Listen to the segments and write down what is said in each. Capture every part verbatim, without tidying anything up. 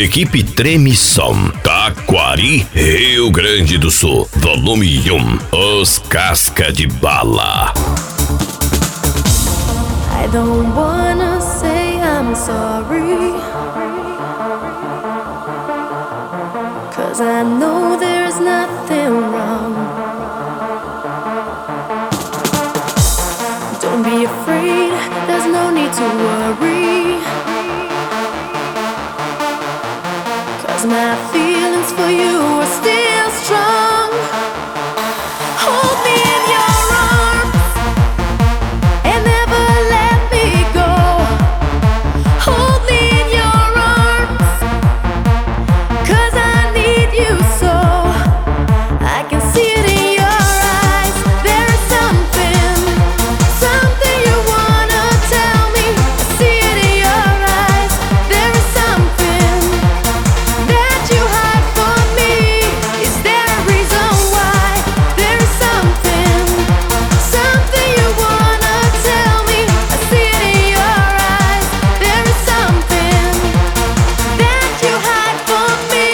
Equipe Treme-Som, Taquari, Rio Grande do Sul. Volume um, Os Casca de Bala. I don't wanna say I'm sorry, 'cause I know there's nothing wrong. Don't be afraid, there's no need to worry, 'cause my feelings for you are still strong. Hold me in your arms and never let me go. Hold me in your arms, 'cause I need you so. I can see it in your eyes, there is something, something you wanna tell me. I see it in your eyes, there is something that you hide from me. Is there a reason why? There is something, something you wanna tell me. I see it in your eyes, there is something that you hide from me.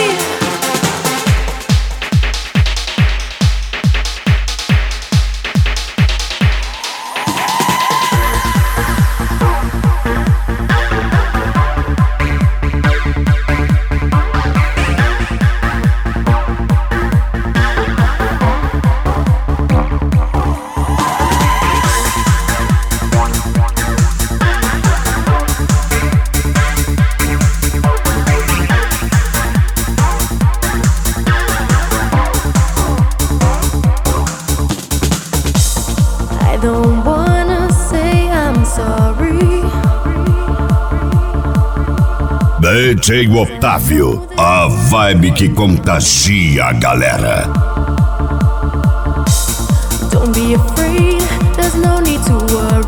I don't wanna say I'm sorry. D J Otávio, a vibe que contagia a galera. Don't be afraid, there's no need to worry.